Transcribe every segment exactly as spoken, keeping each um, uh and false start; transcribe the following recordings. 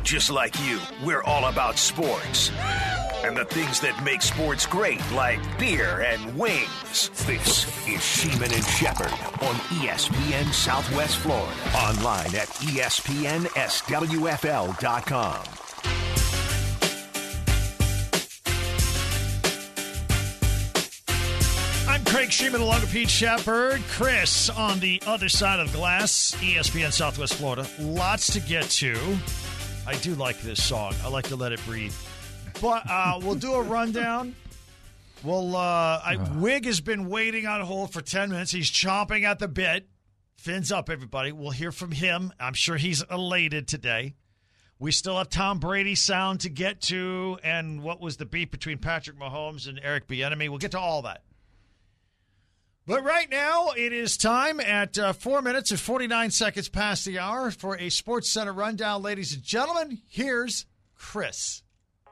Just like you, we're all about sports. And the things that make sports great, like beer and wings. This is Sheeman and Shepherd on E S P N Southwest Florida. Online at E S P N S W F L dot com. I'm Craig Sheeman along with Pete Shepherd. Chris on the other side of the glass, E S P N Southwest Florida. Lots to get to. I do like this song. I like to let it breathe. But uh, we'll do a rundown. Well, uh, I, Wig has been waiting on hold for ten minutes. He's chomping at the bit. Fins up, everybody. We'll hear from him. I'm sure he's elated today. We still have Tom Brady sound to get to, and what was the beef between Patrick Mahomes and Eric Bieniemy. We'll get to all that. But right now, it is time at uh, four minutes and forty-nine seconds past the hour for a Sports Center rundown. Ladies and gentlemen, here's Chris.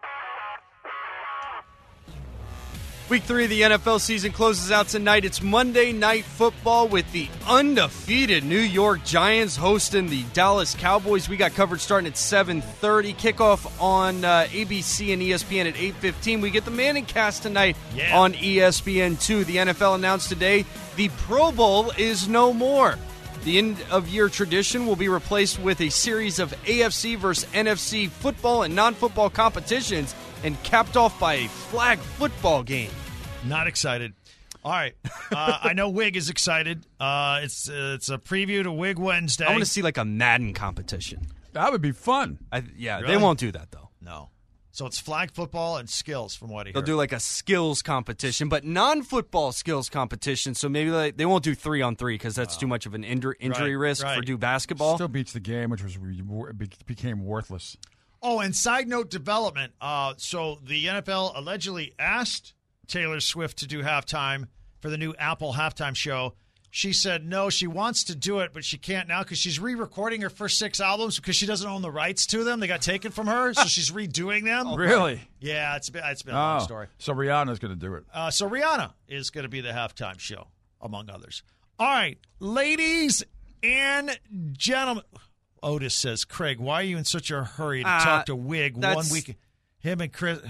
Week three of the N F L season closes out tonight. It's Monday Night Football with the undefeated New York Giants hosting the Dallas Cowboys. We got coverage starting at seven thirty. Kickoff on uh, A B C and E S P N at eight fifteen. We get the Manning Cast tonight yeah. on E S P N two. The N F L announced today the Pro Bowl is no more. The end-of-year tradition will be replaced with a series of A F C versus N F C football and non-football competitions and capped off by a flag football game. Not excited. All right. Uh, I know Wig is excited. Uh, it's uh, it's a preview to Wig Wednesday. I want to see like a Madden competition. That would be fun. I, yeah, really? They won't do that, though. No. So it's flag football and skills, from what I hear. They'll do like a skills competition, but non-football skills competition. So maybe like, they won't do three on three because that's oh. too much of an injury injury right, risk right. for do basketball. Still beats the game, which was became worthless. Oh, and side note development. Uh, so the N F L allegedly asked Taylor Swift to do halftime for the new Apple halftime show. She said no, she wants to do it, but she can't now because she's re-recording her first six albums because she doesn't own the rights to them. They got taken from her, so she's redoing them. Oh, really? Yeah, it's been, it's been a oh, long story. So Rihanna's going to do it. Uh, so Rihanna is going to be the halftime show, among others. All right, ladies and gentlemen. Otis says, Craig, why are you in such a hurry to uh, talk to Wig one week? Him and Chris.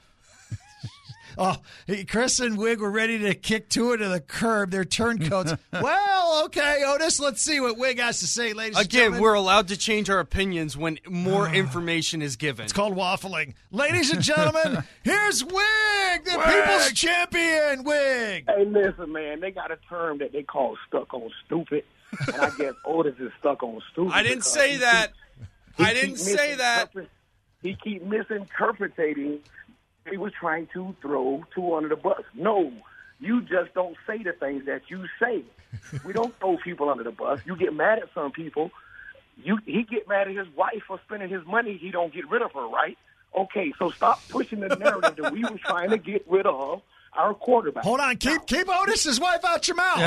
oh, Chris and Wig were ready to kick Tua to the curb. Their turncoats. Well, okay, Otis, let's see what Wig has to say, ladies and Again, gentlemen. we're allowed to change our opinions when more information is given. It's called waffling. Ladies and gentlemen, here's Wig, the Wig. people's champion, Wig. Hey, listen, man, they got a term that they call stuck on stupid. And I guess Otis is stuck on stupid. I didn't say that. Keep, I didn't say that. He keep misinterpreting. He was trying to throw Tua under the bus. No, you just don't say the things that you say. We don't throw people under the bus. You get mad at some people. You he get mad at his wife for spending his money. He don't get rid of her, right? Okay, so stop pushing the narrative that we were trying to get rid of our quarterback. Hold on, keep keep Otis's wife out your mouth.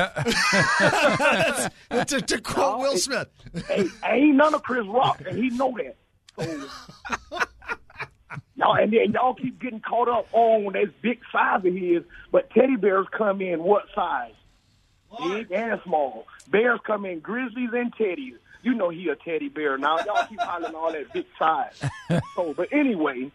Yeah. that's, to, to quote no, Will it, Smith. Hey, ain't none of Chris Rock, and he know that. So, y'all, and then y'all keep getting caught up on that big size of his, but teddy bears come in what size? Big and small. Bears come in grizzlies and teddies. You know he a teddy bear now. Y'all keep hollering all that big size. So, but anyway.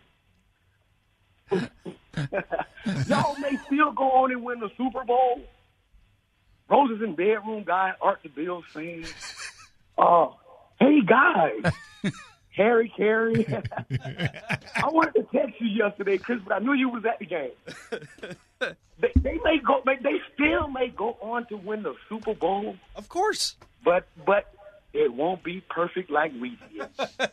Y'all may still go on and win the Super Bowl. Roses and bedroom guy, Art the Bills fan. Uh, hey guys, Harry Carey. I wanted to text you yesterday, Chris, but I knew you was at the game. They, they may go, they still may go on to win the Super Bowl. Of course, but but it won't be perfect like we did.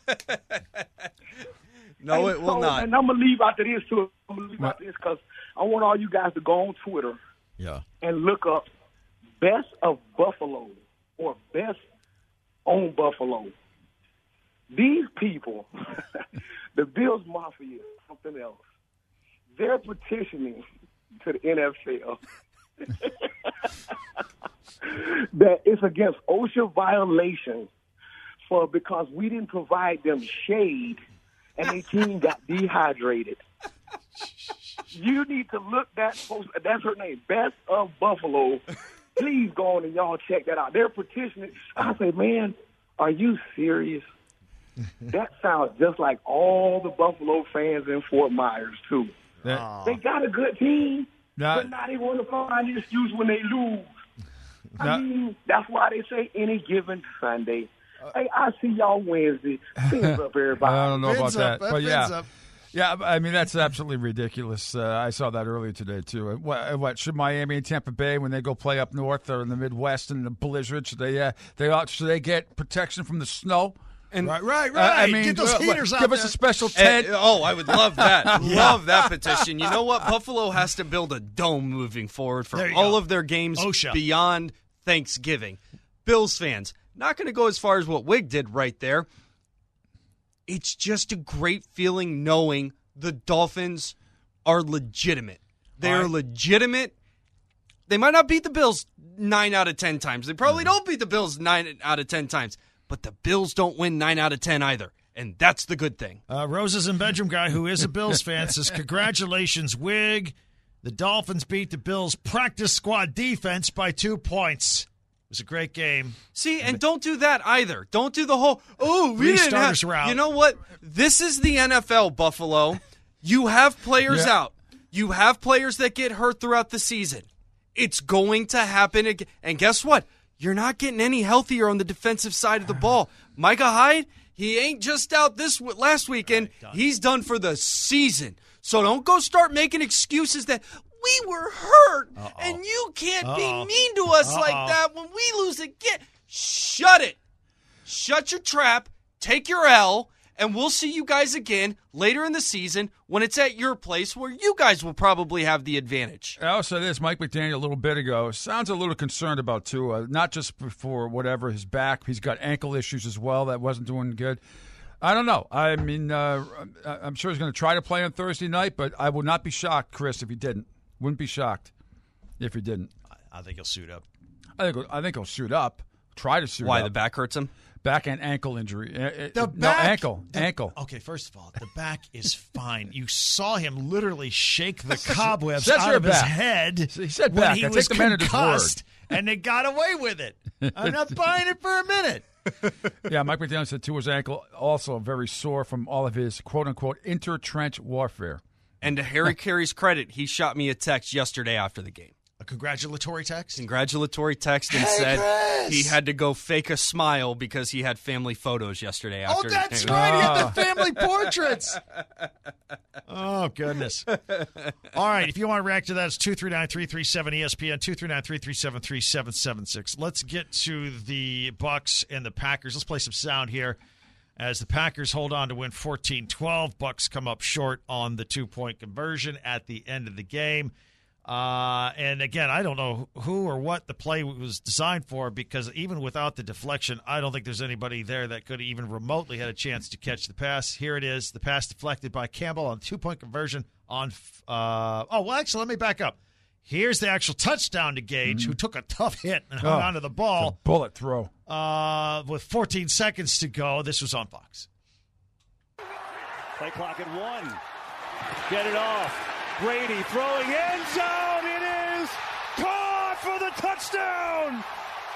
No, it and will so, not. And I'm going to leave out to this, too. I'm going to leave out to this because I want all you guys to go on Twitter yeah. and look up Best of Buffalo or Best on Buffalo. These people, the Bills Mafia, something else, they're petitioning to the N F L that it's against OSHA violations for because we didn't provide them shade and their team got dehydrated. You need to look that post. That's her name, Best of Buffalo. Please go on and y'all check that out. They're petitioning. I say, man, are you serious? That sounds just like all the Buffalo fans in Fort Myers, too. That- They got a good team, Now- but now they want to find an excuse when they lose. I Now- mean, that's why they say any given Sunday. Hey, I see y'all Wednesday. Fins up, everybody. I don't know Fins about up, that, uh, but fins yeah, up. yeah. I mean, that's absolutely ridiculous. Uh, I saw that earlier today too. What, what should Miami and Tampa Bay, when they go play up north or in the Midwest in the blizzard, should they? Uh, they ought, should they get protection from the snow? And Right, right, Uh, right. I mean, Get those uh, heaters give out us there. a special And- tent. oh, I would love that. Love that petition. You know what? Buffalo has to build a dome moving forward for There you all go. of their games OSHA. beyond Thanksgiving. Bills fans, not going to go as far as what Wig did right there. It's just a great feeling knowing the Dolphins are legitimate. They're Right. legitimate. They might not beat the Bills nine out of ten times. They probably don't beat the Bills nine out of ten times. But the Bills don't win nine out of ten either. And that's the good thing. Uh, Roses and Bedroom guy, who is a Bills fan, says, congratulations, Wig. The Dolphins beat the Bills' practice squad defense by two points. It was a great game. See, and don't do that either. Don't do the whole, oh, we Three didn't starters have. were out. You know what? This is the N F L, Buffalo. You have players Yeah. out. You have players that get hurt throughout the season. It's going to happen again. And guess what? You're not getting any healthier on the defensive side of the ball. Micah Hyde, he ain't just out this w- last weekend. He's done for the season. So don't go start making excuses that we were hurt and you can't Uh-oh. be mean to us like Uh-oh. that when we lose again. Shut it. Shut your trap. Take your L. And we'll see you guys again later in the season when it's at your place where you guys will probably have the advantage. I also this Mike McDaniel a little bit ago sounds a little concerned about Tua, not just for whatever his back. He's got ankle issues as well that wasn't doing good. I don't know. I mean, uh, I'm sure he's going to try to play on Thursday night, but I would not be shocked, Chris, if he didn't. Wouldn't be shocked if he didn't. I think he'll suit up. I think I think he'll suit up. Try to suit Why, up. the back hurts him? Back and ankle injury. Uh, uh, The no, back, ankle. the- ankle. Okay, first of all, the back is fine. You saw him literally shake the cobwebs Says out your of his back. head He said when back. he I was take the man at his concussed, and they got away with it. I'm not buying it for a minute. Yeah, Mike McDaniel said Tua's ankle also very sore from all of his quote-unquote inter-trench warfare. And to Harry Carey's credit, he shot me a text yesterday after the game. A congratulatory text? Congratulatory text and Hey, said Chris! he had to go fake a smile because he had family photos yesterday Oh, after the that's game. right. He had the family portraits. Oh, goodness. All right. If you want to react to that, it's two three nine, three three seven, E S P N, two three nine, three three seven, three seven seven six. Let's get to the Bucks and the Packers. Let's play some sound here as the Packers hold on to win fourteen twelve. Bucks come up short on the two-point conversion at the end of the game. Uh, and again, I don't know who or what the play was designed for, because even without the deflection, I don't think there's anybody there that could even remotely had a chance to catch the pass. Here it is, the pass deflected by Campbell on two-point conversion on uh, – oh, well, actually, let me back up. Here's the actual touchdown to Gage, mm-hmm. who took a tough hit and hung Oh, onto the ball. It's a bullet throw. Uh, with fourteen seconds to go. This was on Fox. Play clock at one. Get it off. Brady throwing end zone. It is caught for the touchdown.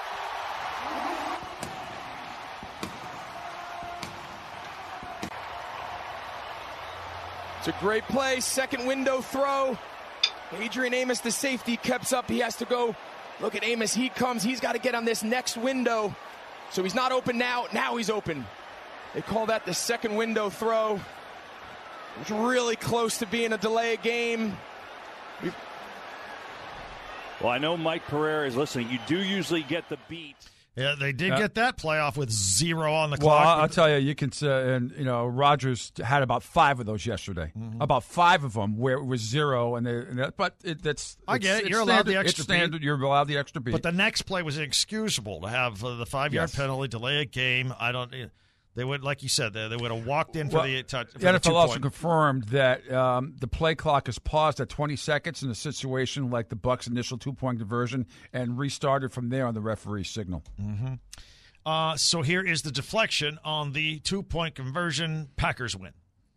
It's a great play. Second window throw. Adrian Amos, the safety, kept up. He has to go. Look at Amos. He comes. He's got to get on this next window. So he's not open now. Now he's open. They call that the second window throw. It's really close to being a delay of game. We've... Well, I know Mike Pereira is listening. You do usually get the beat. Yeah, they did Yeah. get that playoff with zero on the Well, clock. I'll, I'll tell you, you can, uh, and you know, Rodgers had about five of those yesterday. Mm-hmm. About five of them where it was zero, and, they, and that, but it, that's I it's- get it. it's You're allowed the standard- extra It's standard. beat. You're allowed the extra beat. But the next play was inexcusable to have uh, the five-yard Yes. penalty, delay a game. I don't. They would, like you said, they, they would have walked in for Well, the touch. For the N F L the also two-point. confirmed that um, the play clock is paused at twenty seconds in a situation like the Bucks' initial two-point conversion, and restarted from there on the referee's signal. Mm-hmm. Uh, so here is the deflection on the two-point conversion. Packers win.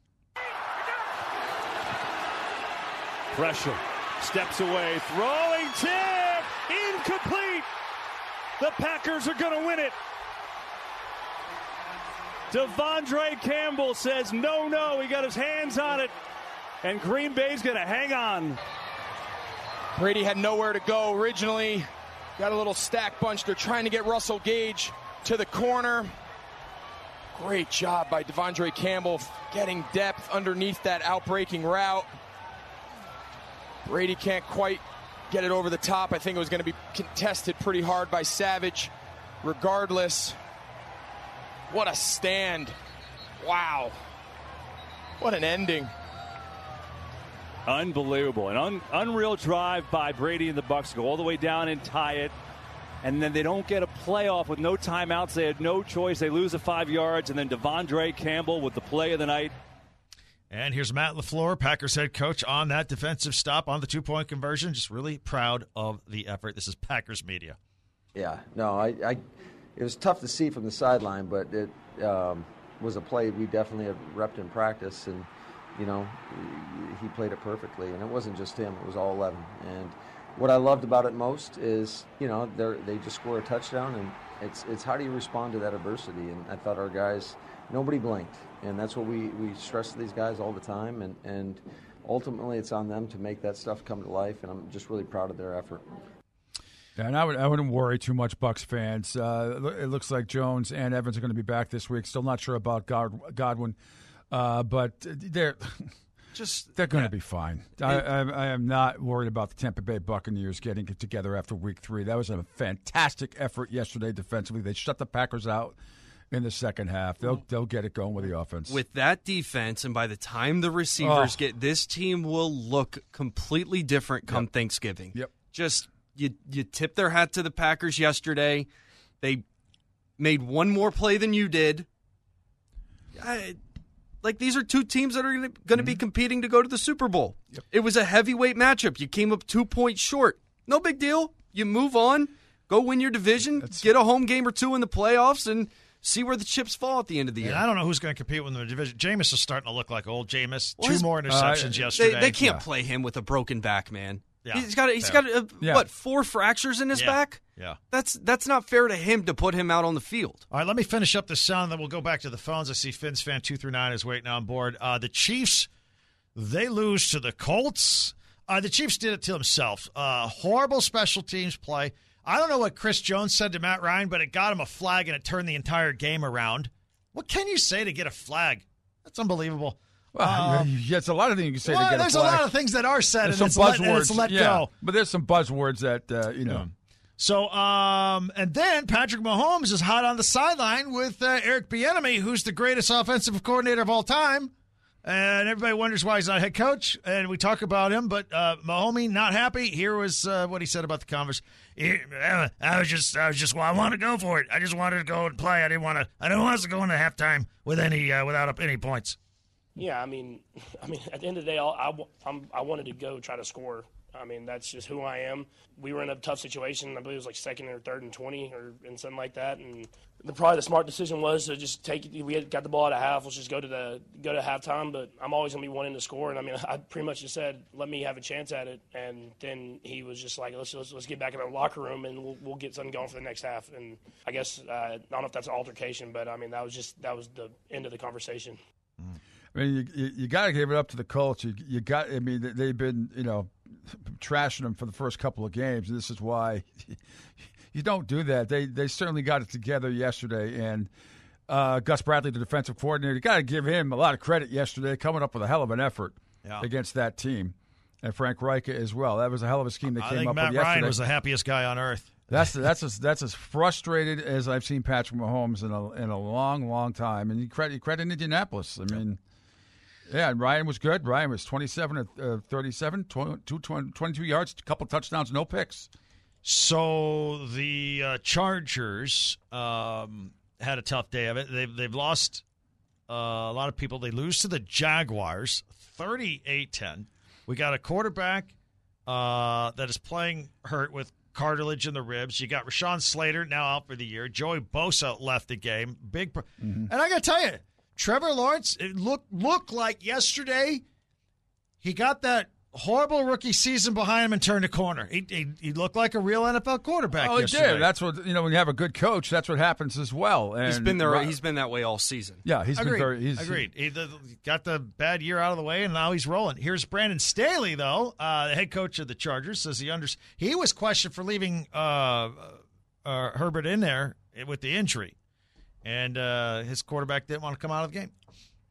Pressure. Steps away. Throwing tip. Incomplete. The Packers are going to win it. Devondre Campbell says no, no. He got his hands on it. And Green Bay's going to hang on. Brady had nowhere to go originally. Got a little stack bunch. They're trying to get Russell Gage to the corner. Great job by Devondre Campbell getting depth underneath that outbreaking route. Brady can't quite get it over the top. I think it was going to be contested pretty hard by Savage. Regardless, what a stand. Wow. What an ending. Unbelievable. An un- unreal drive by Brady and the Bucs to go all the way down and tie it. And then they don't get a playoff with no timeouts. They had no choice. They lose the five yards. And then Devondre Campbell with the play of the night. And here's Matt LaFleur, Packers head coach, on that defensive stop on the two-point conversion. Just really proud of the effort. This is Packers media. Yeah, no, I, I it was tough to see from the sideline, but it um, was a play we definitely have repped in practice. And, you know, he played it perfectly. And it wasn't just him. It was all eleven. And what I loved about it most is, you know, they they just score a touchdown, and it's it's how do you respond to that adversity? And I thought our guys, nobody blinked, and that's what we, we stress to these guys all the time, and, and ultimately it's on them to make that stuff come to life, and I'm just really proud of their effort. Yeah, and I, would, I wouldn't worry too much, Bucs fans. Uh, it looks like Jones and Evans are going to be back this week. Still not sure about God, Godwin, uh, but they're just they're going to yeah. be fine. I, I, I am not worried about the Tampa Bay Buccaneers getting it together after week three. That was a fantastic effort yesterday defensively. They shut the Packers out in the second half. They'll they'll get it going with the offense. With that defense, and by the time the receivers oh. get, this team will look completely different come yep. Thanksgiving. Yep. Just you you tip their hat to the Packers yesterday. They made one more play than you did. I, like, these are two teams that are going to mm-hmm. be competing to go to the Super Bowl. Yep. It was a heavyweight matchup. You came up two points short. No big deal. You move on, go win your division, That's... get a home game or two in the playoffs, and see where the chips fall at the end of the year. And I don't know who's going to compete with the division. Jameis is starting to look like old Jameis. Well, Two his, more interceptions uh, yesterday. They, they can't yeah. play him with a broken back, man. Yeah. He's got he's yeah. got uh, yeah. what four fractures in his yeah. back. Yeah, that's that's not fair to him to put him out on the field. All right, let me finish up the sound, then we'll go back to the phones. I see Fins fan two through nine is waiting on board. Uh, the Chiefs, they lose to the Colts. Uh, the Chiefs did it to themselves. Uh, horrible special teams play. I don't know what Chris Jones said to Matt Ryan, but it got him a flag and it turned the entire game around. What can you say to get a flag? That's unbelievable. Well, uh, yeah, it's a lot of things you can say well, to get there's a flag. a lot of things that are said, there's and it's, some let, buzzwords. and it's let yeah, go. But there's some buzzwords that, uh, you know. Yeah. So, um, and then Patrick Mahomes is hot on the sideline with uh, Eric Bieniemy, who's the greatest offensive coordinator of all time. And everybody wonders why he's not head coach. And we talk about him, but uh, Mahomes not happy. Here was uh, what he said about the Converse. I was just, I was just, well, I wanted to go for it. I just wanted to go and play. I didn't want to. I didn't want us to go into halftime with any, uh, without any points. Yeah, I mean, I mean, at the end of the day, I'll, I, I'm, I wanted to go try to score. I mean, that's just who I am. We were in a tough situation. I believe it was like second or third and twenty or and something like that. And the, probably the smart decision was to just take it. We had got the ball at a half. Let's just go to the go to halftime. But I'm always gonna be wanting to score. And I mean, I pretty much just said, let me have a chance at it. And then he was just like, let's let's, let's get back in the locker room and we'll, we'll get something going for the next half. And I guess uh, I don't know if that's an altercation, but I mean, that was just that was the end of the conversation. Mm. I mean, you you, you got to give it up to the Colts. You, you got. I mean, they've been, you know, trashing them for the first couple of games. This is why you don't do that. They they certainly got it together yesterday, and uh, Gus Bradley, the defensive coordinator, you got to give him a lot of credit yesterday, coming up with a hell of an effort yeah. against that team, and Frank Reich as well. That was a hell of a scheme they I came think up Matt with yesterday. Ryan was the happiest guy on earth. That's that's as, that's as frustrated as I've seen Patrick Mahomes in a in a long, long time, and you credit you credit Indianapolis. I mean. Yeah, and Ryan was good. Ryan was twenty-seven at uh, thirty-seven, twenty, twenty-two yards, a couple touchdowns, no picks. So the uh, Chargers um, had a tough day of it. They've, they've lost uh, a lot of people. They lose to the Jaguars, thirty-eight ten. We got a quarterback uh, that is playing hurt with cartilage in the ribs. You got Rashawn Slater now out for the year. Joey Bosa left the game. Big, pro- mm-hmm. And I got to tell you, Trevor Lawrence, it looked looked like yesterday he got that horrible rookie season behind him and turned a corner. He, he, he looked like a real N F L quarterback. Oh, he yesterday. did. That's what you know. When you have a good coach, that's what happens as well. And he's been there. He's been that way all season. Yeah, he's Agreed. been very. He's, Agreed. He the, got the bad year out of the way, and now he's rolling. Here's Brandon Staley, though, uh, the head coach of the Chargers, says he under he was questioned for leaving uh, uh, Herbert in there with the injury, and uh, his quarterback didn't want to come out of the game.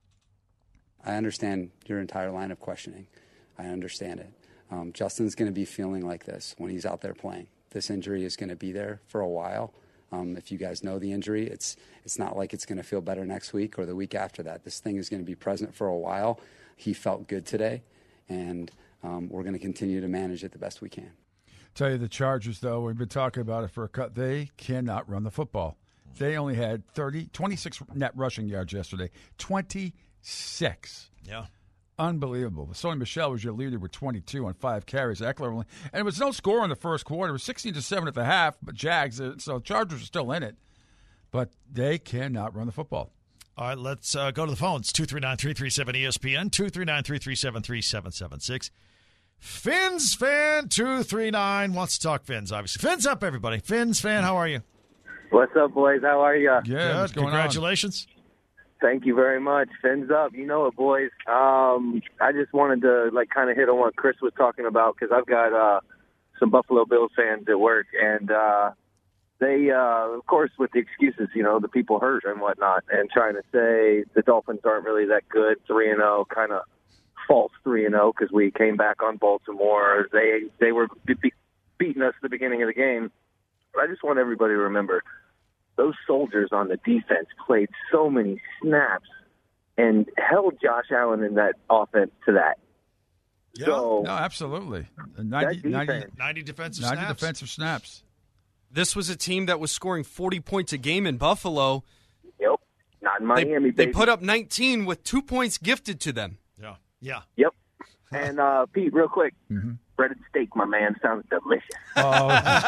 I understand your entire line of questioning. I understand it. Um, Justin's going to be feeling like this when he's out there playing. This injury is going to be there for a while. Um, if you guys know the injury, it's it's not like it's going to feel better next week or the week after that. This thing is going to be present for a while. He felt good today, and um, we're going to continue to manage it the best we can. Tell you the Chargers, though, we've been talking about it for a cut. They cannot run the football. They only had thirty, twenty-six net rushing yards yesterday. twenty-six. Yeah. Unbelievable. Sony Michel was your leader with twenty-two on five carries. Eckler only, and it was no score in the first quarter. It was sixteen to seven at the half, but Jags, so Chargers are still in it. But they cannot run the football. All right, let's uh, go to the phones. two three nine, three three seven, E S P N, two three nine, three three seven, three seven seven six. Fins fan two three nine wants to talk Fins, obviously. Fins up, everybody. Fins fan, how are you? What's up, boys? How are you? Yeah, Good. what's going Congratulations. On? Thank you very much. Fins up. You know it, boys. Um, I just wanted to like kind of hit on what Chris was talking about because I've got uh, some Buffalo Bills fans at work, and uh, they, uh, of course, with the excuses, you know, the people hurt and whatnot, and trying to say the Dolphins aren't really that good, three and zero, kind of false three and zero because we came back on Baltimore. They they were be- beating us at the beginning of the game. But I just want everybody to remember. Those soldiers on the defense played so many snaps and held Josh Allen in that offense to that. Yeah. So, no, absolutely. ninety, ninety, ninety defensive ninety snaps. defensive snaps. This was a team that was scoring forty points a game in Buffalo. Yep. Not in Miami, They, they baby. put up nineteen with two points gifted to them. Yeah. Yeah. Yep. And, uh, Pete, real quick, mm-hmm. breaded steak, my man, sounds delicious. Oh,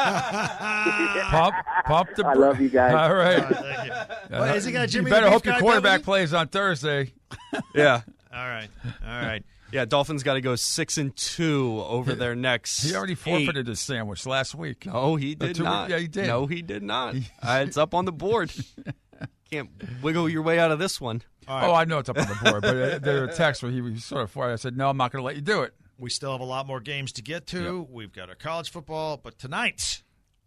pop, pop the. I love you guys. All right. All right, thank you. Well, has he got Jimmy you better the hope Beef your Guy quarterback Beverly? plays on Thursday. Yeah. All right. All right. Yeah, Dolphins got to go six and two over their next. He already forfeited eight. his sandwich last week. No, he did two, not. Yeah, he did. No, he did not. uh, it's up on the board. Can't wiggle your way out of this one. Right. Oh, I know it's up on the board, but uh, there were texts where he was sort of for it. I said, no, I'm not going to let you do it. We still have a lot more games to get to. Yep. We've got our college football, but tonight,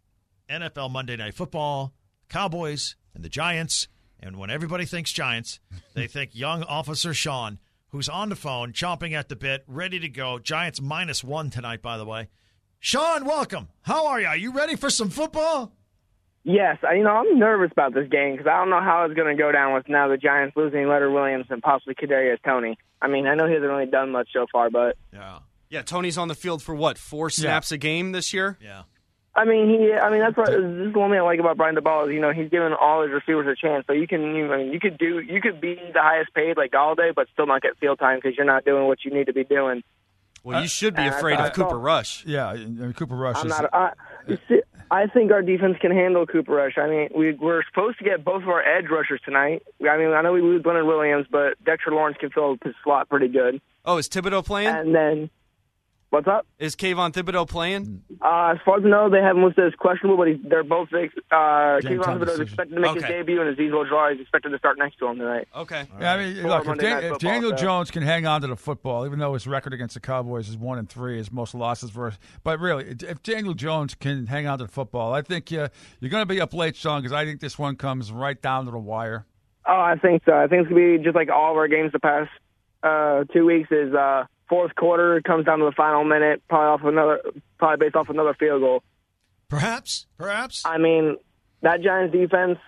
N F L Monday Night Football, Cowboys and the Giants. And when everybody thinks Giants, they think young Officer Sean, who's on the phone, chomping at the bit, ready to go. Giants minus one tonight, by the way. Sean, welcome. How are you? Are you ready for some football? Yes, I, you know, I'm nervous about this game because I don't know how it's going to go down with now the Giants losing Leonard Williams and possibly Kadarius Toney. I mean, I know he hasn't really done much so far, but yeah, yeah. Tony's on the field for what, four snaps yeah. a game this year? Yeah. I mean, he. I mean, that's what this is the one thing I like about Brian DeBall is you know he's giving all his receivers a chance. So you can, you know, you could do, you could be the highest paid like Galladay, but still not get field time because you're not doing what you need to be doing. Well, you should be and afraid I, of I, Cooper I, Rush. Yeah, I mean, Cooper Rush. I'm is, not. I, you see, I think our defense can handle Cooper Rush. I mean, we, we're supposed to get both of our edge rushers tonight. I mean, I know we lose Leonard Williams, but Dexter Lawrence can fill his slot pretty good. Oh, is Thibodeau playing? And then, what's up? Is Kayvon Thibodeau playing? Uh, as far as I know, they have him listed as questionable, but he's, they're both. Uh, Kayvon Thibodeau is expected to make okay. his debut, and Azeez Ojulari is expected to start next to him tonight. Okay. Yeah, I mean, For look, if, Monday Dan, Night if Football, Daniel so. Jones can hang on to the football, even though his record against the Cowboys is one and three, his most losses were. But really, if Daniel Jones can hang on to the football, I think uh, you're going to be up late, Sean, because I think this one comes right down to the wire. Oh, I think so. I think it's going to be just like all of our games the past uh, two weeks. Is uh, fourth quarter comes down to the final minute, probably off another, probably based off another field goal. Perhaps, perhaps. I mean, that Giants defense,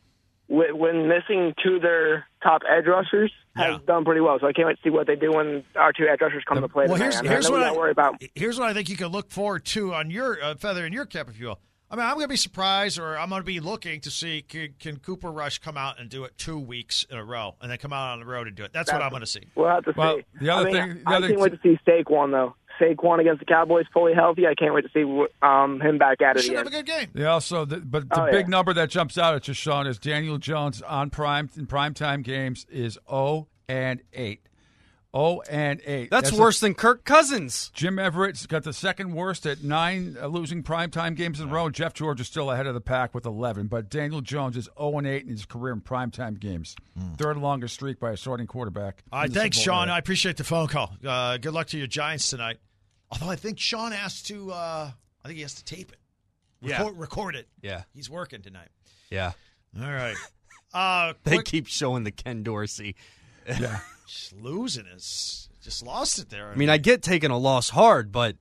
when missing two of their top edge rushers, has yeah. done pretty well. So I can't wait to see what they do when our two edge rushers come the, to play. Well, tonight. here's, I mean, here's I what I worry about. Here's what I think you can look forward to on your uh, feather in your cap, if you will. I mean, I'm going to be surprised, or I'm going to be looking to see can, can Cooper Rush come out and do it two weeks in a row, and then come out on the road and do it. That's, That's what I'm going to see. We'll have to well, see. The other I mean, thing, the I other can't wait to see Saquon though. Saquon against the Cowboys, fully healthy. I can't wait to see um, him back at it Should again. have a good game. Yeah. Also, the, but the oh, big yeah. number that jumps out at you, Sean, is Daniel Jones on prime in primetime games is zero and eight. oh and eight. That's, That's worse a, than Kirk Cousins. Jim Everett's got the second worst at nine uh, losing primetime games in a row. And Jeff George is still ahead of the pack with eleven. But Daniel Jones is oh and eight in his career in primetime games. Mm. Third longest streak by a starting quarterback. All right, thanks, Sean. Era. I appreciate the phone call. Uh, good luck to your Giants tonight. Although I think Sean has to, uh, I think he has to tape it. Record, yeah. record it. Yeah. He's working tonight. Yeah. All right. Uh, they quick, keep showing the Ken Dorsey. Yeah. Just losing his, just lost it there. I mean, I get taking a loss hard, but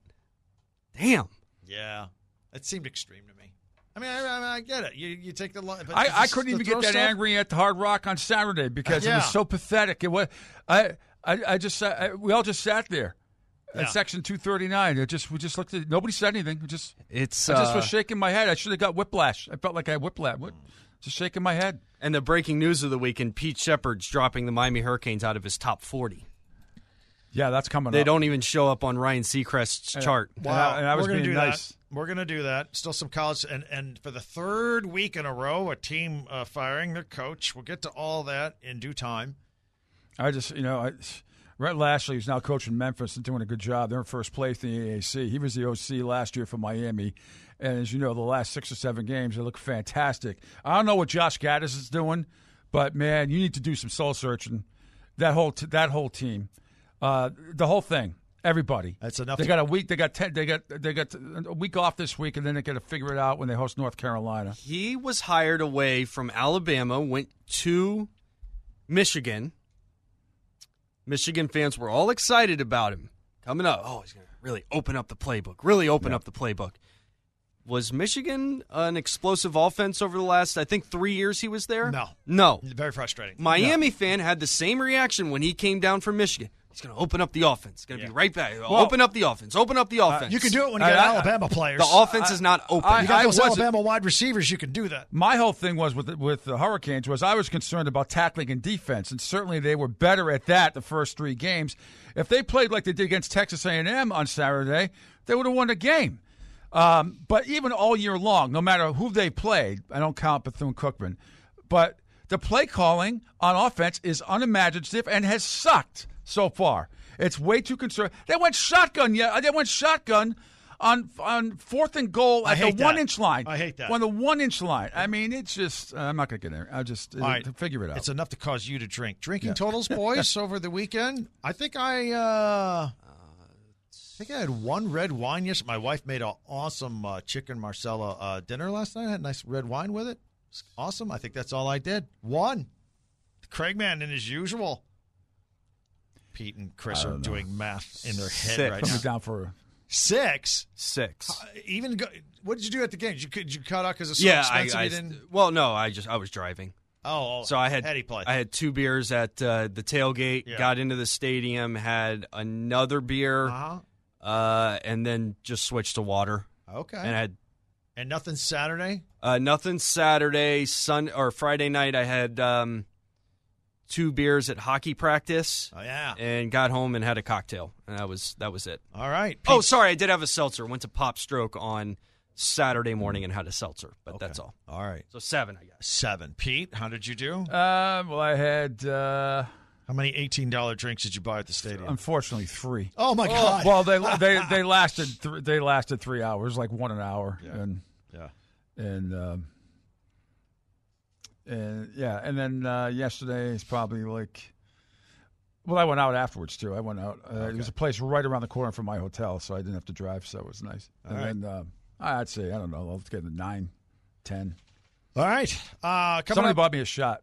damn. Yeah. It seemed extreme to me. I mean, I, I, mean, I get it. You you take the loss. I, I couldn't even get that stuff? angry at the Hard Rock on Saturday because uh, yeah. it was so pathetic. It was, I, I, I just sat, I, we all just sat there. At yeah. section two thirty-nine, it just we just looked at it. Nobody said anything. It just it's I just uh, was shaking my head. I should have got whiplash. I felt like I had whiplash. Just shaking my head. And the breaking news of the weekend: Pete Shepard's dropping the Miami Hurricanes out of his top forty. Yeah, that's coming. They up. don't even show up on Ryan Seacrest's and, chart. Wow, and I, and I was we're going to do nice. that. We're going to do that. Still some college, and and for the third week in a row, a team uh, firing their coach. We'll get to all that in due time. I just, you know, I. Rhett Lashley, who's now coaching Memphis and doing a good job. They're in first place in the A A C. He was the O C last year for Miami. And as you know, the last six or seven games, they look fantastic. I don't know what Josh Gaddis is doing, but, man, you need to do some soul searching. That whole t- that whole team. Uh, the whole thing. Everybody. That's enough. They got a week. They got ten, They got they got a week off this week, and then they got to figure it out when they host North Carolina. He was hired away from Alabama, went to Michigan. Michigan fans were all excited about him coming up. Oh, he's going to really open up the playbook, really open yeah. up the playbook. Was Michigan an explosive offense over the last, I think, three years he was there? No. No. Very frustrating. Miami no. fan had the same reaction when he came down from Michigan. He's going to open up the offense. He's going to yeah. be right back. Well, open up the offense. Open up the offense. Uh, you can do it when you got I, Alabama I, players. The offense I, is not open. I, you got those Alabama wide receivers. You can do that. My whole thing was with the, with the Hurricanes was I was concerned about tackling and defense, and certainly they were better at that the first three games. If they played like they did against Texas A and M on Saturday, they would have won the game. Um, but even all year long, no matter who they played, I don't count Bethune-Cookman, but the play calling on offense is unimaginative and has sucked so far. It's way too conservative. They went shotgun. Yeah, they went shotgun on on fourth and goal at the one inch line. I hate that. On the one inch line. I mean, it's just. Uh, I'm not going to get there. I just uh, right. figure it out. It's enough to cause you to drink. Drinking yeah. totals, boys, over the weekend. I think I. Uh, I think I had one red wine yesterday. My wife made an awesome uh, chicken Marsala uh, dinner last night. I had a nice red wine with it. It's awesome. I think that's all I did. One. Craigman in his usual. Pete and Chris are know. doing math in their head Six. right Coming now. down for Six? Six. Uh, even go, what did you do at the game? Did you, did you cut out because it's so yeah, expensive? I, I, you didn't... Well, no, I just I was driving. Oh, so I had Eddie played. I had two beers at uh, the tailgate. Yeah. Got into the stadium, had another beer, uh-huh. uh, and then just switched to water. Okay. And I had and nothing Saturday. Uh, nothing Saturday. Sun or Friday night. I had. Um, Two beers at hockey practice. Oh yeah, and got home and had a cocktail, and that was that was it. All right. Pete. Oh, sorry, I did have a seltzer. Went to Pop Stroke on Saturday morning and had a seltzer, but okay. that's all. All right. So seven, I guess. Seven. Pete, how did you do? Uh, well, I had. Uh, how many eighteen dollar drinks did you buy at the stadium? Unfortunately, three. Oh my God. Well, they they they lasted th- they lasted three hours, like one an hour, yeah. and yeah, and. Um, and yeah, and then uh, yesterday is probably like. Well, I went out afterwards, too. I went out. Uh, okay. It was a place right around the corner from my hotel, so I didn't have to drive, so it was nice. All and right. then um, I'd say, I don't know, let's get a nine, ten. All right. Uh, Somebody up. bought me a shot.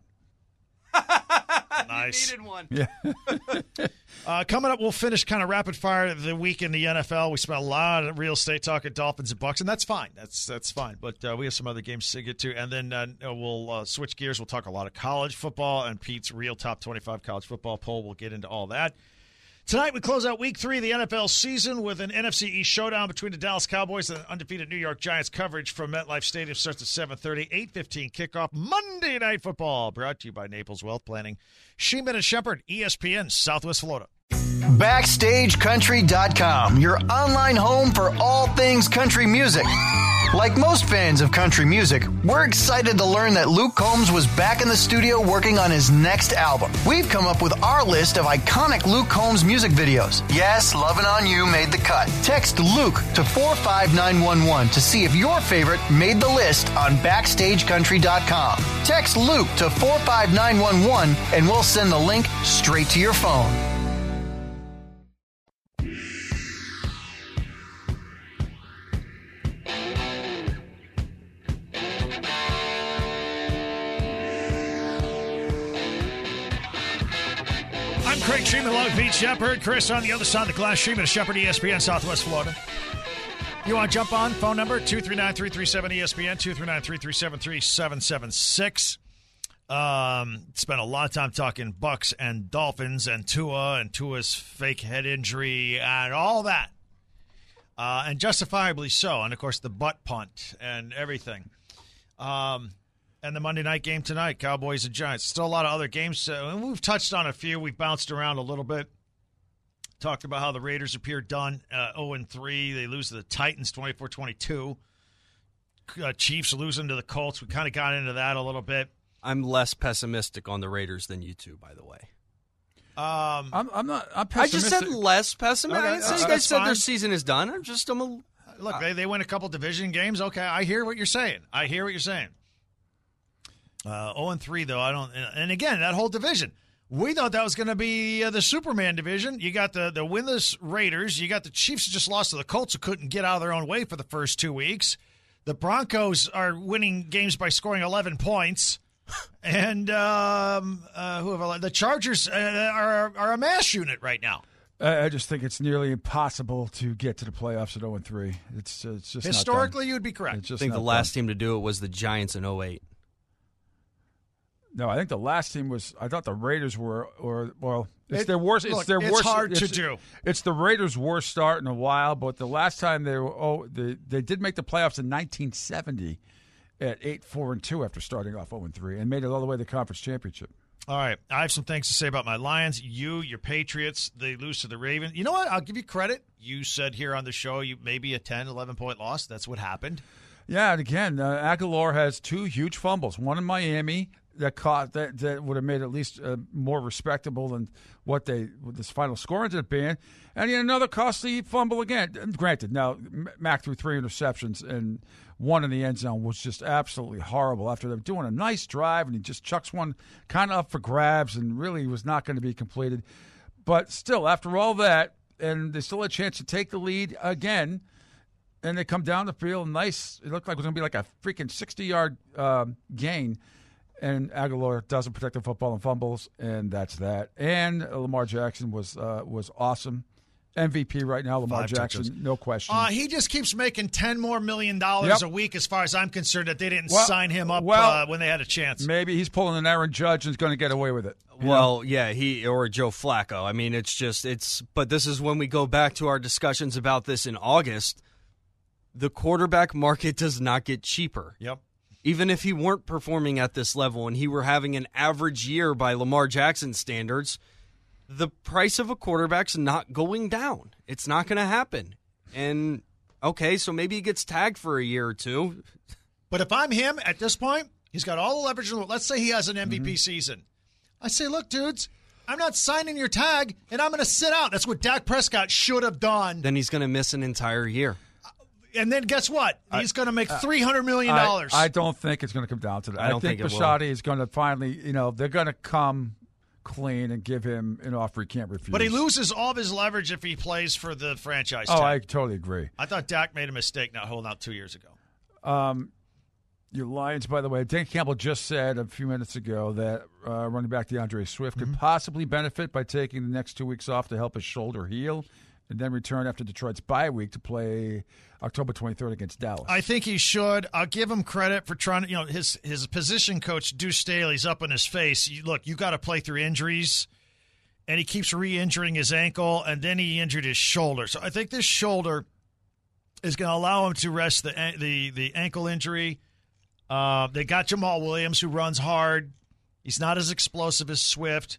Nice. You needed one. Yeah. uh, coming up, we'll finish kind of rapid fire the week in the N F L. We spent a lot of real estate talking Dolphins and Bucks, and that's fine. That's that's fine. But uh, we have some other games to get to, and then uh, we'll uh, switch gears. We'll talk a lot of college football and Pete's real top twenty-five college football poll. We'll get into all that. Tonight, we close out week three of the N F L season with an N F C East showdown between the Dallas Cowboys and the undefeated New York Giants. Coverage from MetLife Stadium starts at seven thirty, eight fifteen kickoff, Monday Night Football, brought to you by Naples Wealth Planning. Sheeman and Shepherd, E S P N, Southwest Florida. Backstage Country dot com, your online home for all things country music. Like most fans of country music, we're excited to learn that Luke Combs was back in the studio working on his next album. We've come up with our list of iconic Luke Combs music videos. Yes, Lovin' On You made the cut. Text Luke to four five nine one one to see if your favorite made the list on backstage country dot com. Text Luke to four five nine one one and we'll send the link straight to your phone. I'm Craig Sheeman, along with Pete Shepard. Chris on the other side of the glass. Sheeman of Shepard, E S P N, Southwest Florida. You want to jump on? Phone number, two three nine, three three seven, E S P N, two three nine, three three seven, three seven seven six. Um, spent a lot of time talking Bucks and Dolphins and Tua and Tua's fake head injury and all that. Uh, and justifiably so. And, of course, the butt punt and everything. Um, and the Monday night game tonight, Cowboys and Giants. Still a lot of other games. Uh, and we've touched on a few. We've bounced around a little bit. Talked about how the Raiders appear done, uh, oh and three. They lose to the Titans twenty-four twenty-two. Uh, Chiefs losing to the Colts. We kind of got into that a little bit. I'm less pessimistic on the Raiders than you two, by the way. Um, I'm, I'm not. I'm I just pessimistic. said less pessimistic. Okay, I didn't say uh, you guys that's said fine. their season is done. I'm just I'm a, Look, they, they win a couple division games. Okay, I hear what you're saying. I hear what you're saying. Uh, oh and three, though, I don't. And again, that whole division. We thought that was going to be uh, the Superman division. You got the, the winless Raiders. You got the Chiefs who just lost to the Colts who couldn't get out of their own way for the first two weeks. The Broncos are winning games by scoring eleven points. And um, uh, who have I, the Chargers uh, are, are a mass unit right now. I I just think it's nearly impossible to get to the playoffs at oh and three. It's, uh, it's just Historically, not you would be correct. It's just I think not the last done. team to do it was the Giants in oh eight. No, I think the last team was. I thought the Raiders were, or well, it's It- their worst. look, it's their it's worst. hard to it's, do. It's the Raiders' worst start in a while. But the last time they were, oh, they they did make the playoffs in nineteen seventy at eight four and two after starting off oh and three and made it all the way to the conference championship. All right. I have some things to say about my Lions. You, your Patriots, they lose to the Ravens. You know what? I'll give you credit. You said here on the show you maybe a ten, eleven-point loss. That's what happened. Yeah, and again, uh, Aguilar has two huge fumbles. One in Miami that caught that, that would have made it at least uh, more respectable than what they what this final score ended up being, and he had another costly fumble again. Granted, now Mac threw three interceptions and one in the end zone was just absolutely horrible. After they're doing a nice drive, and he just chucks one kind of up for grabs, and really was not going to be completed. But still, after all that, and they still had a chance to take the lead again. And they come down the field, nice. It looked like it was going to be like a freaking sixty-yard um, gain. And Aguilar doesn't protect the football and fumbles, and that's that. And Lamar Jackson was uh, was awesome. M V P right now, Lamar Five Jackson, touches. no question. Uh, he just keeps making ten more million dollars Yep. a week, as far as I'm concerned, that they didn't Well- sign him up well, uh, when they had a chance. Maybe he's pulling an Aaron Judge and is going to get away with it. you Well, know? yeah, he or Joe Flacco. I mean, it's just it's. But this is when we go back to our discussions about this in August. The quarterback market does not get cheaper. Yep. Even if he weren't performing at this level and he were having an average year by Lamar Jackson standards, the price of a quarterback's not going down. It's not going to happen. And, okay, so maybe he gets tagged for a year or two. But if I'm him at this point, he's got all the leverage in the world. Let's say he has an M V P Mm-hmm. season. I say, look, dudes, I'm not signing your tag, and I'm going to sit out. That's what Dak Prescott should have done. Then he's going to miss an entire year. And then guess what? I- He's going to make uh, three hundred million dollars. I, I don't think it's going to come down to that. I don't think it will. Bisciotti is going to finally, you know, they're going to come clean and give him an offer he can't refuse. But he loses all of his leverage if he plays for the franchise Oh, tag. I totally agree. I thought Dak made a mistake not holding out two years ago. Um, your Lions, by the way, Dan Campbell just said a few minutes ago that uh, running back DeAndre Swift Mm-hmm. could possibly benefit by taking the next two weeks off to help his shoulder heal and then return after Detroit's bye week to play October twenty-third against Dallas. I think he should. I'll give him credit for trying to, you know, his his position coach, Deuce Staley's up in his face. You, look, you got to play through injuries, and he keeps re-injuring his ankle, and then he injured his shoulder. So I think this shoulder is going to allow him to rest the the, the ankle injury. Uh, they got Jamal Williams, who runs hard. He's not as explosive as Swift.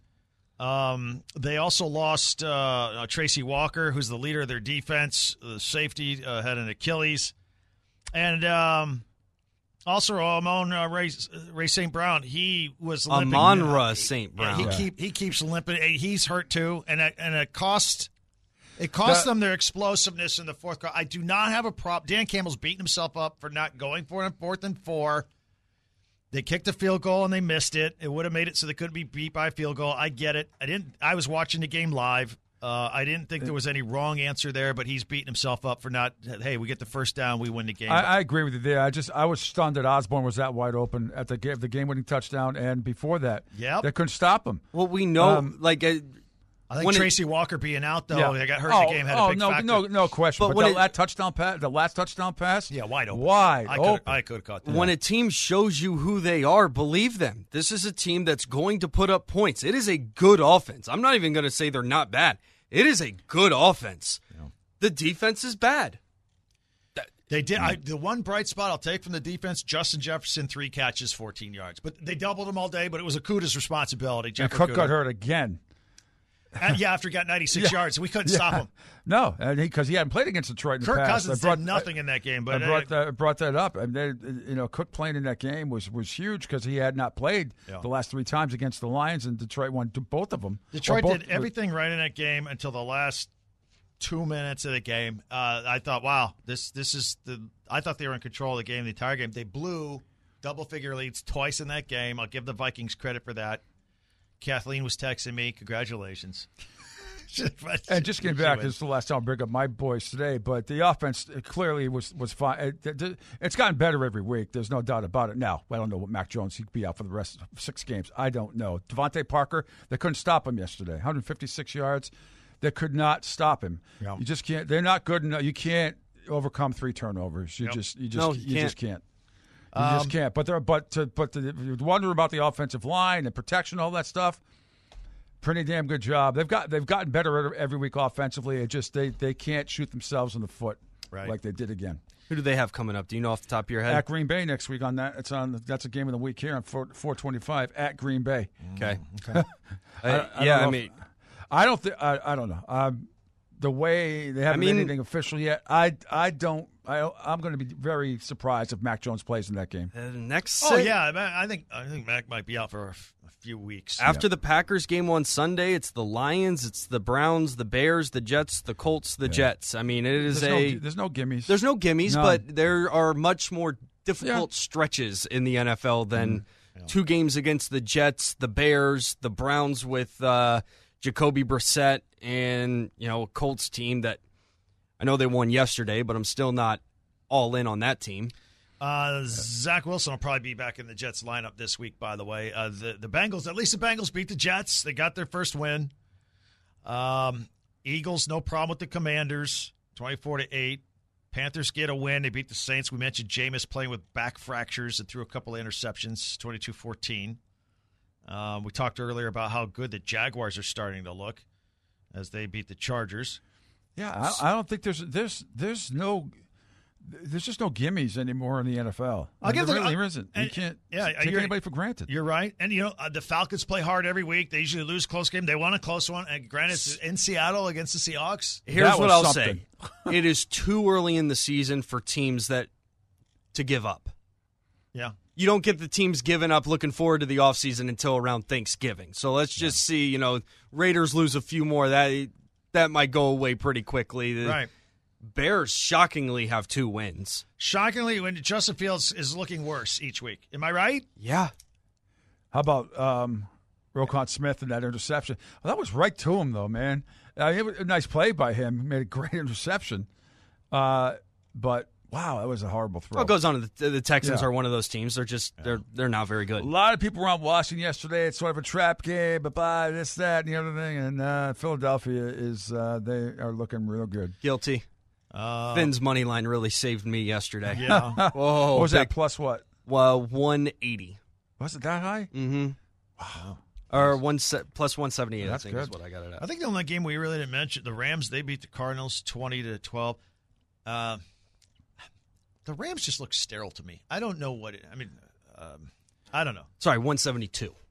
Um, they also lost uh, uh, Tracy Walker, who's the leader of their defense. The safety uh, had an Achilles. And um, also, Amon uh, Ray, Ray Saint Brown, he was limping. Amon-Ra Saint Brown. Yeah, he, yeah. keep, he keeps limping. He's hurt, too, and it, and it cost it cost the, them their explosiveness in the fourth quarter. I do not have a problem. Dan Campbell's beating himself up for not going for it on fourth and four. They kicked a field goal, and they missed it. It would have made it so they couldn't be beat by a field goal. I get it. I didn't. I was watching the game live. Uh, I didn't think there was any wrong answer there, but he's beating himself up for not, hey, we get the first down, we win the game. I, I agree with you there. I just I was stunned that Osborne was that wide open at the game, the game-winning touchdown, and before that, yep. they couldn't stop him. Well, we know, um, like, uh, I think Tracy it, Walker being out though, yeah. they got hurt oh, in the game. Had oh, a big no, factor. no, no question. But, But, when the, it, that touchdown pass, the last touchdown pass, yeah, wide open, wide I open. I could have caught that. When a team shows you who they are, believe them. This is a team that's going to put up points. It is a good offense. I'm not even going to say they're not bad. It is a good offense. Yeah. The defense is bad. They did. I, the one bright spot I'll take from the defense: Justin Jefferson, three catches, fourteen yards. But they doubled him all day. But it was Akuta's responsibility. And Cook got hurt again. And yeah, after he got ninety-six yeah. yards, we couldn't yeah. stop him. No, because he, he hadn't played against Detroit in Kirk the past. Cousins brought, did nothing in that game. But I brought, uh, that, brought that up. And they, you know, Cook playing in that game was, was huge because he had not played yeah. the last three times against the Lions, and Detroit won both of them. Detroit both, did everything right in that game until the last two minutes of the game. Uh, I thought, wow, this this is the. I thought they were in control of the game the entire game. They blew double-figure leads twice in that game. I'll give the Vikings credit for that. Kathleen was texting me, congratulations. And just getting back, this is the last time I'll bring up my boys today, but the offense clearly was, was fine. It, it's gotten better every week. There's no doubt about it. Now, I don't know what Mac Jones, he could be out for the rest of six games. I don't know. Devontae Parker, they couldn't stop him yesterday. one hundred fifty-six yards. They could not stop him. Yeah. You just can't. They're not good enough. You can't overcome three turnovers. You yep. just you just no, you, you just can't. You um, just can't. But there, but to, but to, if you wonder about the offensive line and protection, all that stuff. Pretty damn good job. They've got they've gotten better every week offensively. It just they, they can't shoot themselves in the foot right. like they did again. Who do they have coming up? Do you know off the top of your head? At Green Bay next week on that. It's on. That's a game of the week here on four twenty-five at Green Bay. Okay. okay. I, I, I yeah, I if, mean, I don't think I, I don't know. Um, the way they haven't I mean, made anything official yet, I I don't. I, I'm going to be very surprised if Mac Jones plays in that game. Uh, next, oh yeah, I think I think Mac might be out for a, f- a few weeks. After yeah. the Packers game on Sunday, it's the Lions, it's the Browns, the Bears, the Jets, the Colts, the yeah. Jets. I mean, it is there's a no, there's no gimmies. There's no gimmies, None. but there are much more difficult yeah. stretches in the N F L than mm. yeah. two games against the Jets, the Bears, the Browns with uh, Jacoby Brissett, and you know, a Colts team that I know they won yesterday, but I'm still not all in on that team. Uh, Zach Wilson will probably be back in the Jets lineup this week, by the way. Uh, the, the Bengals, at least the Bengals beat the Jets. They got their first win. Um, Eagles, no problem with the Commanders, twenty-four to eight. Panthers get a win. They beat the Saints. We mentioned Jameis playing with back fractures and threw a couple of interceptions, twenty-two fourteen. Um, we talked earlier about how good the Jaguars are starting to look as they beat the Chargers. Yeah, I, I don't think there's there's there's no there's just no gimmies anymore in the N F L. I'll give there them, really uh, isn't. And, you can't yeah, take anybody for granted. You're right. And, you know, uh, the Falcons play hard every week. They usually lose close game. They won a close one. And granted, it's in Seattle against the Seahawks. Here's what I'll something. say. It is too early in the season for teams that to give up. Yeah. You don't get the teams giving up looking forward to the offseason until around Thanksgiving. So let's just yeah. see, you know, Raiders lose a few more. That that might go away pretty quickly. The right. Bears shockingly have two wins. Shockingly, when Justin Fields is looking worse each week. Am I right? Yeah. How about um, Roquan Smith and that interception? Well, that was right to him, though, man. Uh, it was a nice play by him. He made a great interception. Uh, but, wow, that was a horrible throw. Well, it goes on. The, the Texans yeah. are one of those teams. They're just yeah. they're they're not very good. A lot of people around Washington yesterday. It's sort of a trap game, but bye, this, that, and the other thing. And uh, Philadelphia is uh, they are looking real good. Guilty. Uh, Finn's money line really saved me yesterday. Yeah. Whoa, what was big, that? Plus what? Well, one eighty. Was it that high? Mm-hmm. Wow. Or one se- plus one seventy eight. Yeah, that's I think good. is what I got it at. I think the only game we really didn't mention, the Rams. They beat the Cardinals twenty to twelve. Uh, the Rams just look sterile to me. I don't know what it. I mean, um, I don't know. Sorry, one seventy two.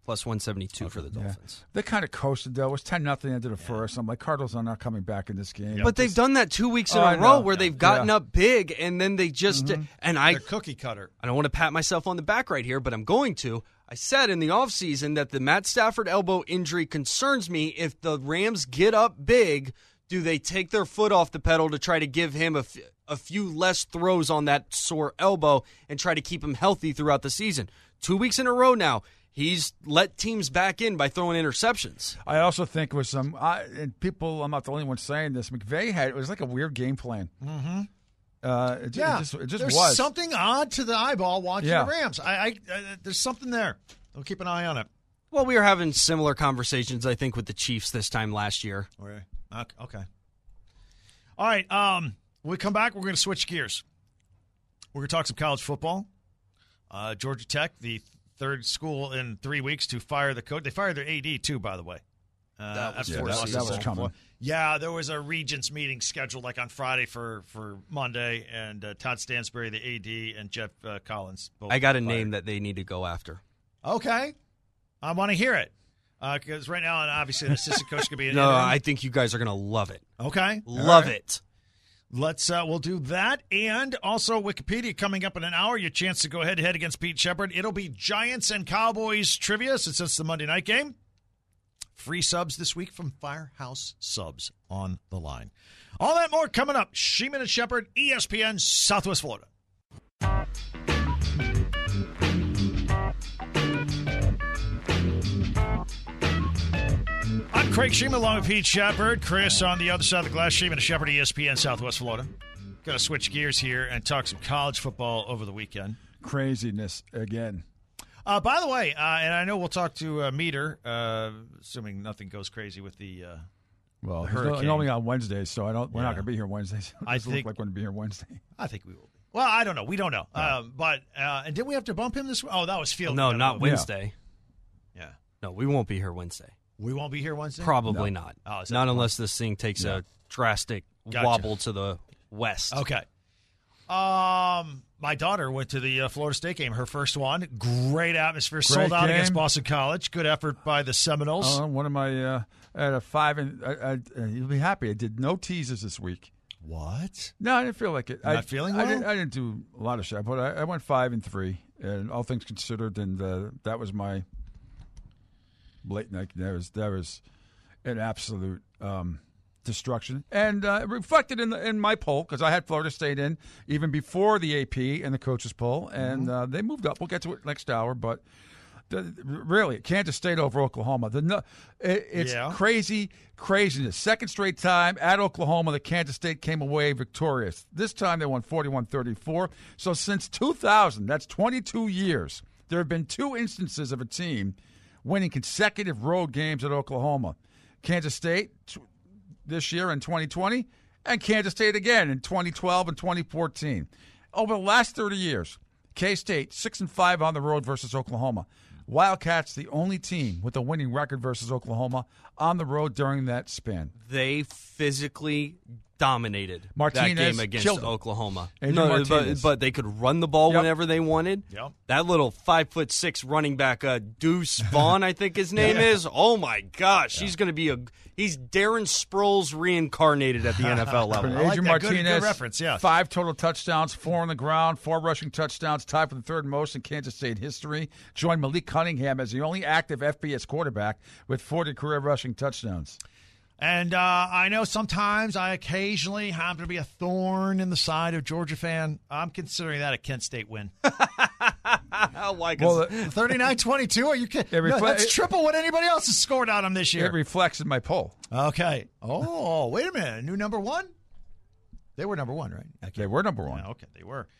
plus one seventy-two for the Dolphins. Yeah. They kind of coasted, though. It was ten nothing into the yeah. first. I'm like, Cardinals are not coming back in this game. But they've done that two weeks in oh, a row where yeah. they've gotten yeah. up big, and then they just mm-hmm. – and I, They're cookie cutter. I don't want to pat myself on the back right here, but I'm going to. I said in the offseason that the Matt Stafford elbow injury concerns me. If the Rams get up big, do they take their foot off the pedal to try to give him a, f- a few less throws on that sore elbow and try to keep him healthy throughout the season? Two weeks in a row now. He's let teams back in by throwing interceptions. I also think with some I, and people, I'm not the only one saying this. McVay had it was like a weird game plan. Mm-hmm. Uh, it, yeah, it just, it just there's was something odd to the eyeball watching yeah. the Rams. I, I, I, there's something there. We'll keep an eye on it. Well, we were having similar conversations, I think, with the Chiefs this time last year. Okay. Okay. All right. Um, when we come back, we're going to switch gears. We're going to talk some college football. Uh, Georgia Tech, the third school in three weeks to fire the coach. They fired their A D, too, by the way. Uh, that was, yeah, that, that was coming. Yeah, there was a Regents meeting scheduled like on Friday for, for Monday, and uh, Todd Stansbury, the A D, and Jeff uh, Collins both I got a fired. name that they need to go after. Okay. I want to hear it. Because uh, right now, obviously, an assistant coach could be an No, interim. I think you guys are going to love it. Okay. Love right. it. Let's uh, we'll do that, and also Wikipedia coming up in an hour. Your chance to go head to head against Pete Shepard. It'll be Giants and Cowboys trivia since it's the Monday night game. Free subs this week from Firehouse Subs on the line. All that more coming up. Sheeman and Shepard, E S P N Southwest Florida. I'm Craig Sheeman along with Pete Shepard. Chris on the other side of the glass. Sheeman and Shepard, E S P N Southwest Florida. Got to switch gears here and talk some college football over the weekend. Craziness again. Uh, by the way, uh, and I know we'll talk to uh, Meter, uh, assuming nothing goes crazy with the uh, well, the he's hurricane. only on Wednesdays, so I don't. We're yeah. not going to be here Wednesdays. I think think look like we're going to be here Wednesday. I think we will be. Well, I don't know. We don't know. Yeah. Um, but uh, and did we have to bump him this? Oh, that was Field. No, not Wednesday. Yeah. yeah. No, we won't be here Wednesday. We won't be here Wednesday? Probably no. not. Oh, not unless this thing takes no. a drastic gotcha. wobble to the west. Okay. Um, my daughter went to the uh, Florida State game, her first one. Great atmosphere, Great sold out game. Against Boston College. Good effort by the Seminoles. Uh, one of my uh, at a five, and I, I, you'll be happy. I did no teasers this week. What? No, I didn't feel like it. You're I, not feeling well? I didn't, I didn't do a lot of shit, but I, I went five and three, and all things considered, and uh, that was my blatant. Like, that was that was an absolute um, destruction, and uh, reflected in the, in my poll because I had Florida State in even before the A P and the coaches poll, and mm-hmm. uh, they moved up. We'll get to it next hour, but. The, really, Kansas State over Oklahoma. The it, It's yeah. crazy, craziness. Second straight time at Oklahoma, the Kansas State came away victorious. This time they won forty-one thirty-four. So since two thousand, that's twenty-two years, there have been two instances of a team winning consecutive road games at Oklahoma. Kansas State t- this year in twenty twenty, and Kansas State again in twenty twelve and twenty fourteen. Over the last thirty years, K-State six and five on the road versus Oklahoma. Wildcats, the only team with a winning record versus Oklahoma on the road during that span. They physically dominated Martinez that game against killed Oklahoma. Adrian No, but, but they could run the ball Yep. whenever they wanted. Yep. That little five foot six running back, uh, Deuce Vaughn, I think his name Yeah. is. Oh my gosh, he's going to be a. He's Darren Sproles reincarnated at the N F L level. Adrian I like that. Martinez, Good- good reference, yeah. Five total touchdowns, four on the ground, four rushing touchdowns, tied for the third most in Kansas State history. Joined Malik Cunningham as the only active F B S quarterback with forty career rushing touchdowns. And uh, I know sometimes I occasionally happen to be a thorn in the side of Georgia fan. I'm considering that a Kent State win. Why? Well, thirty-nine twenty-two? Are you kidding? It refle- no, that's it- triple what anybody else has scored on them this year. It reflects in my poll. Okay. Oh, wait a minute. New number one? They were number one, right? Okay. They were number one. Yeah, okay, they were.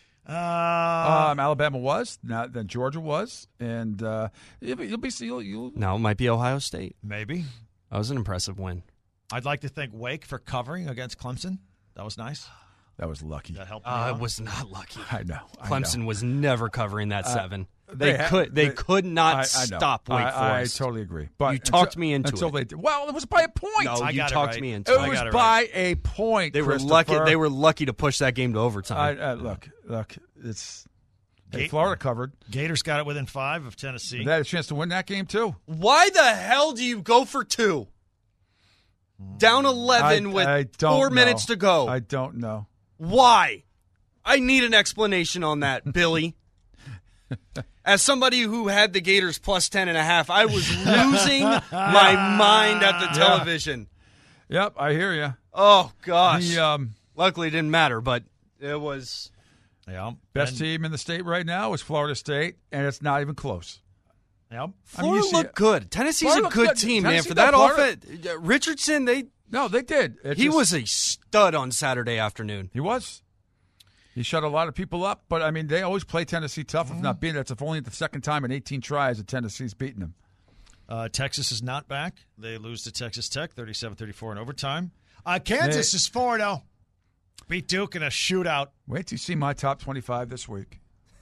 Uh, Um, Alabama was, now then Georgia was, and uh, you'll, you'll be you'll, you'll No, it might be Ohio State. maybe. That was an impressive win. I'd like to thank Wake for covering against Clemson. That was nice. That was lucky. That helped me Uh, out. it was not lucky. I know. I Clemson know. was never covering that Uh, seven. They, they ha- could. They, they- could not I, I know. stop Wake I, Forest. I totally agree. But You until- talked me into until it. They did. Well, it was by a point. No, I you got it talked right. me into it it. I was got it by right. a point. They were lucky. Christopher. They were lucky to push that game to overtime. I, uh, look, look. It's Hey, Florida covered. Gators got it within five of Tennessee. They had a chance to win that game, too. Why the hell do you go for two? Down eleven I, with I don't four know. minutes to go. I don't know. Why? I need an explanation on that, Billy. As somebody who had the Gators plus ten and a half, I was losing my mind at the television. Yeah. Yep, I hear you. Oh, gosh. The, um, Luckily, it didn't matter, but it was... Yeah. Best and, team in the state right now is Florida State, and it's not even close. Yep. Florida I mean, looked good. Tennessee's Florida a good good. team, Tennessee man. For got that Florida. offense, uh, Richardson, they... No, they did. It's he just, was a stud on Saturday afternoon. He was. He shut a lot of people up, but, I mean, they always play Tennessee tough, mm-hmm. if not beating. That's only the second time in eighteen tries that Tennessee's beaten them. Uh, Texas is not back. They lose to Texas Tech, thirty-seven thirty-four in overtime. Uh, Kansas They, is four oh. Beat Duke in a shootout. Wait till you see my top twenty-five this week.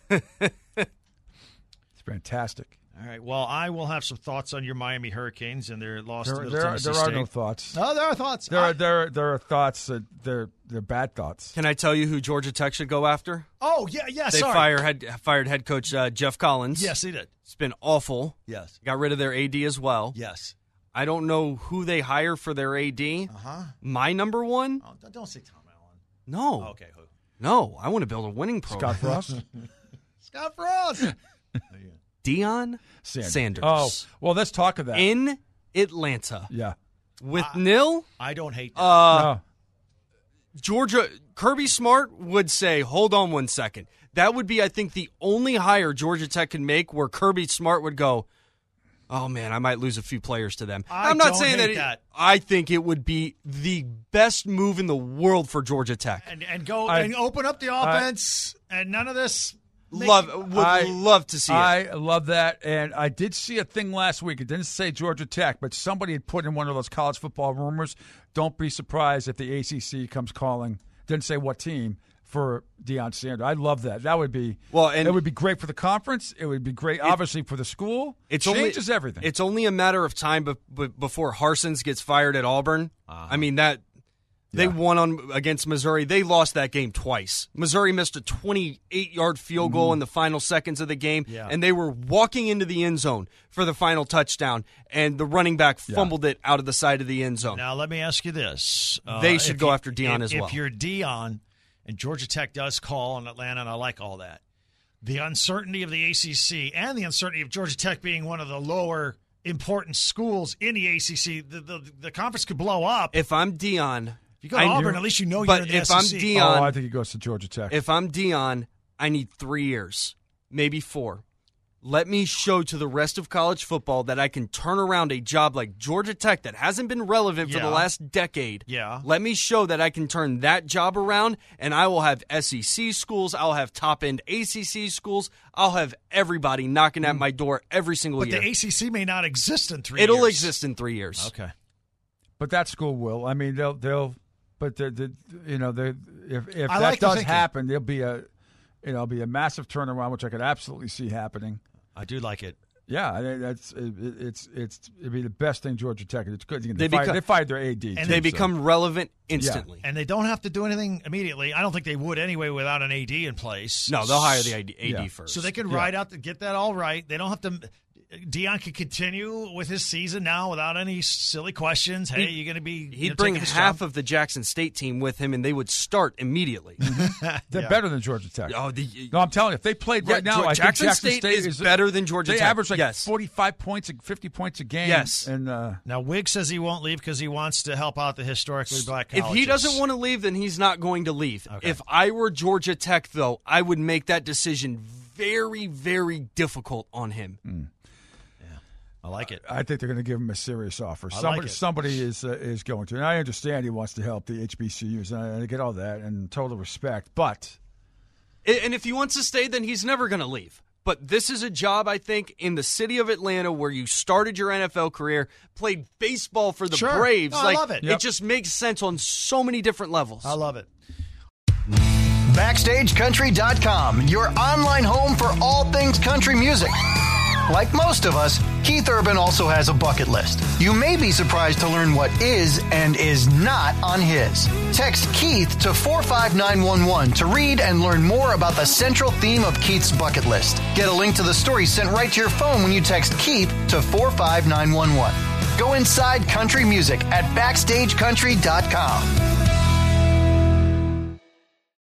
It's fantastic. All right. Well, I will have some thoughts on your Miami Hurricanes and their loss There, to Middle there, Tennessee there State. are no thoughts. No, there are thoughts. There I, are there there are thoughts that they're they're bad thoughts. Can I tell you who Georgia Tech should go after? Oh, yeah, yeah, They sorry. fire head, fired head coach uh, Jeff Collins. Yes, he did. It's been awful. Yes. Got rid of their A D as well. Yes. I don't know who they hire for their A D. Uh-huh. My number one? Oh, don't say Tom Allen. No. Oh, okay, who? No, I want to build a winning program. Scott Frost? Scott Frost. Deion Sanders. Sanders. Oh, well, let's talk of that. In Atlanta. Yeah. With I, Nil. I don't hate that. Uh, no. Georgia, Kirby Smart would say, hold on one second. That would be, I think, the only hire Georgia Tech can make where Kirby Smart would go, oh, man, I might lose a few players to them. I I'm not don't saying hate that, it, that. I think it would be the best move in the world for Georgia Tech. And, and go I- and open up the offense and none of this. make- Love, would I- love to see it. I love that, and I did see a thing last week. It didn't say Georgia Tech, but somebody had put in one of those college football rumors. Don't be surprised if the A C C comes calling. Didn't say what team for Deion Sanders. I love that. That would be Well, and- it would be great for the conference. It would be great, obviously, for the school. It's it changes only, everything. It's only a matter of time be, be, before Harsons gets fired at Auburn. Uh-huh. I mean, that they Yeah. won on against Missouri. They lost that game twice. Missouri missed a twenty-eight-yard field goal Mm-hmm. in the final seconds of the game, Yeah. and they were walking into the end zone for the final touchdown, and the running back Yeah. fumbled it out of the side of the end zone. Now, let me ask you this. Uh, They should if go you- after Deion if, as well. If you're Deion and Georgia Tech does call on Atlanta, and I like all that, the uncertainty of the A C C and the uncertainty of Georgia Tech being one of the lower important schools in the A C C, the, the, the conference could blow up. If I'm Deion, If you go to I- Auburn, at least you know but you're in the if S E I'm C. Deion, oh, I think he goes to Georgia Tech. if I'm Deion, I need three years, maybe four. Let me show to the rest of college football that I can turn around a job like Georgia Tech that hasn't been relevant for Yeah. the last decade. Yeah. Let me show that I can turn that job around, and I will have S E C schools. I'll have top-end A C C schools. I'll have everybody knocking at my door every single But year. the A C C may not exist in three It'll years. exist in three years. Okay. But that school will. I mean, they'll they'll. But the, the you know they if if I that like the does thinking. happen, there'll be a you know be a massive turnaround, which I could absolutely see happening. I do like it. Yeah, I think that's it, it's it's it'd be the best thing Georgia Tech. It's good. They, They fired, become- they fired their A D, And too, They so- become relevant instantly. And they don't have to do anything immediately. I don't think they would anyway without an A D in place. No, they'll hire the A D, A D Yeah. first. So they can Yeah. ride out to get that all right. They don't have to. Dion can continue with his season now without any silly questions. Hey, He'd- you're going to be. He'd bring half of the Jackson State team with him, and they would start immediately. They're Yeah. better than Georgia Tech. Oh, the, No, I'm telling you, if they played Yeah, right now, Geor- I Jackson think Jackson State State, is better than Georgia they Tech. average like Yes. forty-five points, and fifty points a game. Yes. and uh, Now Wiggs says he won't leave because he wants to help out the historically black if colleges. he doesn't want to leave, then he's not going to leave. Okay. If I were Georgia Tech, though, I would make that decision very, very difficult on him. Mm. I like it. I think they're going to give him a serious offer. I like Somebody, it. somebody is uh, is going to, and I understand he wants to help the H B C Us, and I, I get all that, and total respect. But A- And if he wants to stay, then he's never going to leave. But this is a job, I think, in the city of Atlanta where you started your N F L career, played baseball for the Sure. Braves. No, I like, love it. It Yep. just makes sense on so many different levels. I love it. Backstage Country dot com, your online home for all things country music. Like most of us, Keith Urban also has a bucket list. You may be surprised to learn what is and is not on his. Text Keith to four five nine one one to read and learn more about the central theme of Keith's bucket list. Get a link to the story sent right to your phone when you text Keith to four five nine one one. Go inside country music at backstage country dot com.